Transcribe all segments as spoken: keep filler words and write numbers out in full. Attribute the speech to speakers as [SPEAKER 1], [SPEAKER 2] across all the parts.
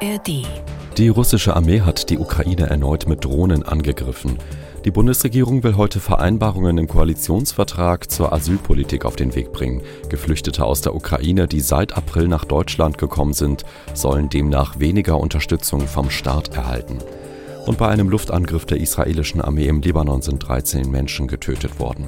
[SPEAKER 1] A R D.
[SPEAKER 2] Die russische Armee hat die Ukraine erneut mit Drohnen angegriffen. Die Bundesregierung will heute Vereinbarungen im Koalitionsvertrag zur Asylpolitik auf den Weg bringen. Geflüchtete aus der Ukraine, die seit April nach Deutschland gekommen sind, sollen demnach weniger Unterstützung vom Staat erhalten. Und bei einem Luftangriff der israelischen Armee im Libanon sind dreizehn Menschen getötet worden.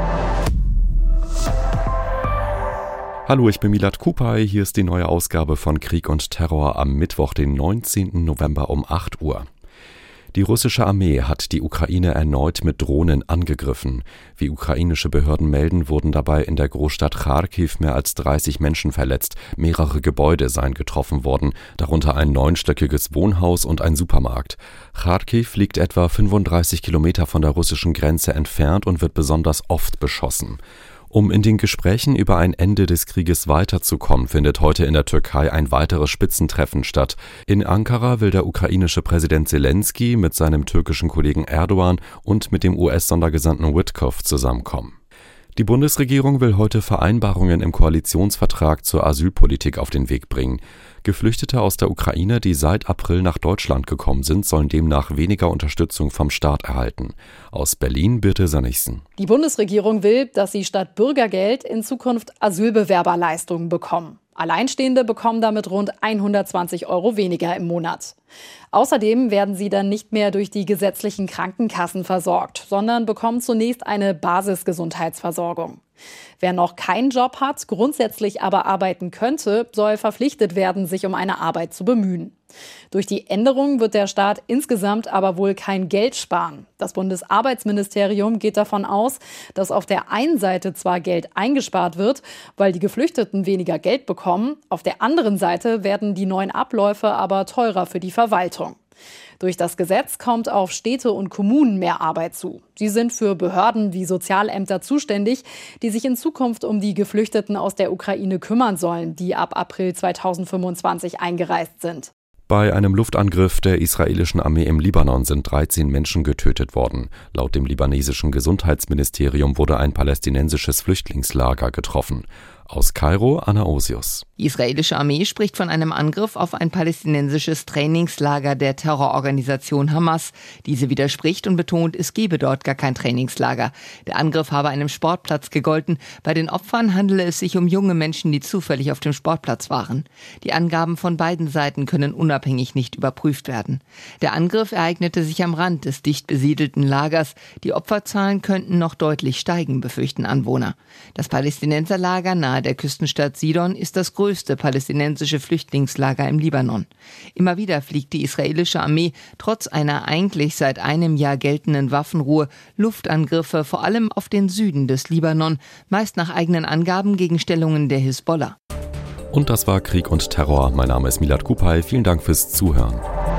[SPEAKER 2] Hallo, ich bin Milad Kupay, hier ist die neue Ausgabe von Krieg und Terror am Mittwoch, den neunzehnten November um acht Uhr. Die russische Armee hat die Ukraine erneut mit Drohnen angegriffen. Wie ukrainische Behörden melden, wurden dabei in der Großstadt Charkiw mehr als dreißig Menschen verletzt. Mehrere Gebäude seien getroffen worden, darunter ein neunstöckiges Wohnhaus und ein Supermarkt. Charkiw liegt etwa fünfunddreißig Kilometer von der russischen Grenze entfernt und wird besonders oft beschossen. Um in den Gesprächen über ein Ende des Krieges weiterzukommen, findet heute in der Türkei ein weiteres Spitzentreffen statt. In Ankara will der ukrainische Präsident Selenskyj mit seinem türkischen Kollegen Erdogan und mit dem U S-Sondergesandten Witkoff zusammenkommen. Die Bundesregierung will heute Vereinbarungen im Koalitionsvertrag zur Asylpolitik auf den Weg bringen. Geflüchtete aus der Ukraine, die seit April nach Deutschland gekommen sind, sollen demnach weniger Unterstützung vom Staat erhalten. Aus Berlin Birte Sannichsen.
[SPEAKER 3] Die Bundesregierung will, dass sie statt Bürgergeld in Zukunft Asylbewerberleistungen bekommen. Alleinstehende bekommen damit rund hundertzwanzig Euro weniger im Monat. Außerdem werden sie dann nicht mehr durch die gesetzlichen Krankenkassen versorgt, sondern bekommen zunächst eine Basisgesundheitsversorgung. Wer noch keinen Job hat, grundsätzlich aber arbeiten könnte, soll verpflichtet werden, sich um eine Arbeit zu bemühen. Durch die Änderung wird der Staat insgesamt aber wohl kein Geld sparen. Das Bundesarbeitsministerium geht davon aus, dass auf der einen Seite zwar Geld eingespart wird, weil die Geflüchteten weniger Geld bekommen, auf der anderen Seite werden die neuen Abläufe aber teurer für die Verwaltung. Durch das Gesetz kommt auf Städte und Kommunen mehr Arbeit zu. Sie sind für Behörden wie Sozialämter zuständig, die sich in Zukunft um die Geflüchteten aus der Ukraine kümmern sollen, die ab April zweitausendfünfundzwanzig eingereist sind.
[SPEAKER 2] Bei einem Luftangriff der israelischen Armee im Libanon sind dreizehn Menschen getötet worden. Laut dem libanesischen Gesundheitsministerium wurde ein palästinensisches Flüchtlingslager getroffen. Aus Kairo, Anna Osius.
[SPEAKER 4] Die israelische Armee spricht von einem Angriff auf ein palästinensisches Trainingslager der Terrororganisation Hamas. Diese widerspricht und betont, es gebe dort gar kein Trainingslager. Der Angriff habe einem Sportplatz gegolten. Bei den Opfern handele es sich um junge Menschen, die zufällig auf dem Sportplatz waren. Die Angaben von beiden Seiten können unabhängig nicht überprüft werden. Der Angriff ereignete sich am Rand des dicht besiedelten Lagers. Die Opferzahlen könnten noch deutlich steigen, befürchten Anwohner. Das Palästinenserlager nahe der Küstenstadt Sidon ist das größte palästinensische Flüchtlingslager im Libanon. Immer wieder fliegt die israelische Armee trotz einer eigentlich seit einem Jahr geltenden Waffenruhe Luftangriffe vor allem auf den Süden des Libanon, meist nach eigenen Angaben gegen Stellungen der Hisbollah.
[SPEAKER 2] Und das war Krieg und Terror. Mein Name ist Milad Kupay. Vielen Dank fürs Zuhören.